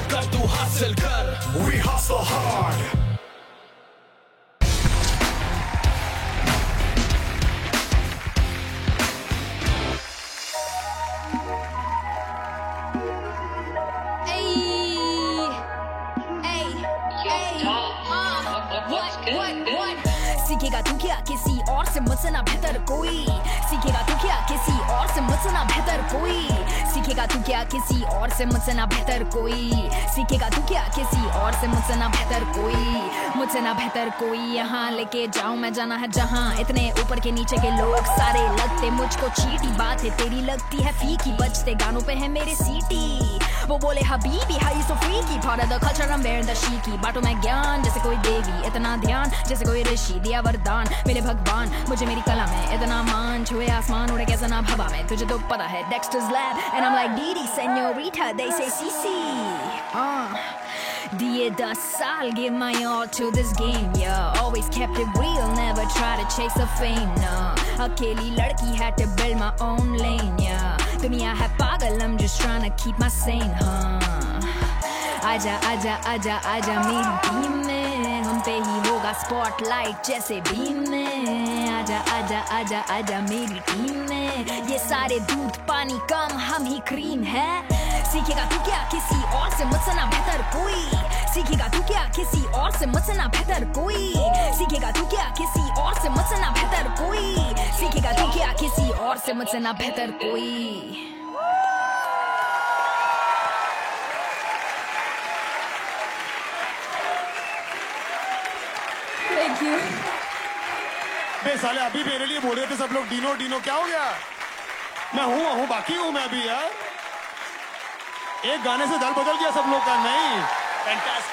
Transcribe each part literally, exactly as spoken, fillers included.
कर तू हासिल कर, we hustle hard. सीखेगा तू क्या किसी और से मुझसे ना बेहतर कोई, सीखेगा तू क्या किसी और से मुझसे ना बेहतर कोई, सीखेगा तू क्या किसी और से मुझसे ना बेहतर कोई, सीखेगा तू क्या किसी और से मुझसे ना बेहतर कोई, मुझसे ना बेहतर कोई। यहाँ लेके जाऊँ मैं जाना है जहाँ इतने ऊपर के नीचे के लोग सारे लगते मुझको चीटी, बात है तेरी लगती है फीकी, बजते गानों पे है मेरे सीटी, वो बोले हबीबी high so freaky, part of the culture I'm wearing the cheeky, बाटो मैं ज्ञान जैसे कोई देवी, इतना ध्यान जैसे कोई ऋषि, दिया वरदान मेरे भगवान मुझे मेरी कला में, इतना मान छुए आसमान उड़े कैसा ना हवा में, तुझे तो पता है Dexter's Lab and I'm like Didi Senorita they say Cece uh. दिए दस साल give my all to this game yeah, always kept it real never try to chase the fame no, अकेली लड़की had to build my own lane yeah, दुनिया है पागल I'm just trying to keep my sane huh. आजा आजा आजा आजा मेरी टीम में, हम पे ही होगा स्पॉटलाइट जैसे बीम में, आजा आजा आजा आजा मेरी टीम में, ये सारे दूध पानी कम हम ही क्रीम है, सीखेगा तू क्या किसी और से मुझसे ना बेहतर कोई, सीखेगा तू क्या किसी और से मुझसे ना बेहतर कोई, सीखेगा तू क्या किसी और से मुझसे ना बेहतर कोई, सीखेगा तू क्या किसी और से मुझसे ना बेहतर कोई। Thank you. बे साले अभी मेरे लिए बोल रहे थे सब लोग डीनो डीनो, क्या हो गया? मैं हूँ हूँ बाकी हूँ मैं अभी यार, एक गाने से दल बदल गया सब लोग का। नहीं फैंटास्टिक।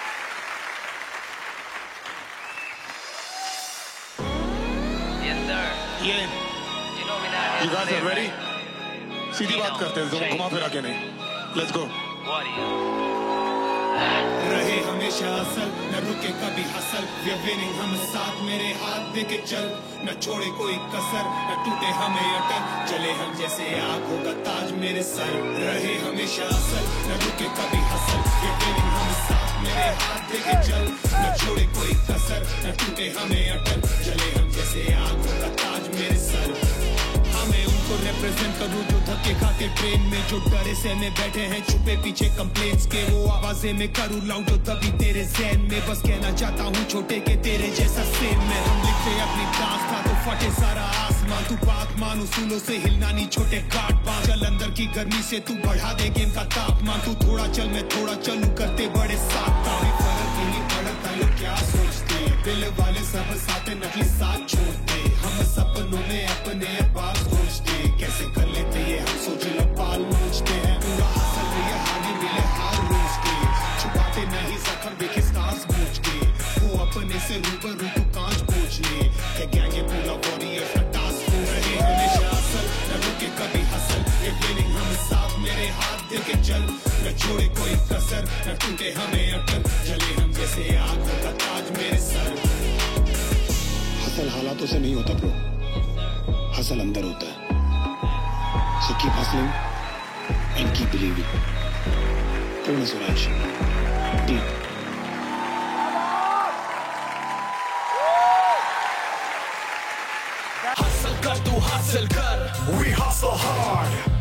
Yes sir. ये You know me now. You guys are ready? सीधी बात करते हैं, तुम घुमा फिरा के नहीं। Let's go. What are you? रहे हमेशा असल न रुके कभी हसल, we are winning हम साथ मेरे हाथ देके चल, न छोड़े कोई कसर न टूटे हमें अटल, चले हम जैसे आग होगा ताज मेरे सर, रहे हमेशा असल न रुके कभी हसल, we are winning हम साथ मेरे हाथ देके चल, न छोड़े कोई कसर न टूटे हमें अटल, चले हम जैसे आग होगा ताज मेरे सर, हमें उनको रिप्रेजेंट करूं जो धक्के खाते ट्रेन में, जो डरे से में बैठे हैं छुपे पीछे कंप्लेंट्स के, वो आवाजें में करूं लाउड जो तभी तेरे ज़हन में, बस कहना चाहता हूं छोटे के तेरे जैसा सेम में, हम लिखते अपनी दास्तां तो फटे सारा आसमान, तू बात मान उसूलों से हिलना नहीं छोटे काट पान, चल अंदर की गर्मी से तू बढ़ा दे गेम का तापमान, तू थोड़ा चल मैं थोड़ा चलूं करते बड़े साथ, फर्क ही नहीं पड़ता लोग क्या सोचते, दिल वाले सब साथ नकली साथ छोड़ते, हम सपनों में अपने बात सोचते, कैसे कर लेते ये हम सोच लो पाल नोचते हैं, पूरा हासिल ये हानि मिले हार रोज के, छुपाते नहीं जख्म देखे स्टार्स पूछ के, वो अपने से रूबरू तू कांच पूछ ले, क्या क्या ये पूरा वॉरियर का टास्क हो रहे हमेशा असल न रुके कभी हसल, ये विनिंग हम साथ मेरे हाथ देके चल, न छोड़े कोई कसर न टूटे हमें अटल, चले हम जैसे आग होगा ताज मेरे सर। हसल हालातों से नहीं होता ब्रो, हसल अंदर होता है, so keep hustling and keep believing. पूर्ण स्वराज deep. Hustle कर तू हासिल कर, we hustle hard.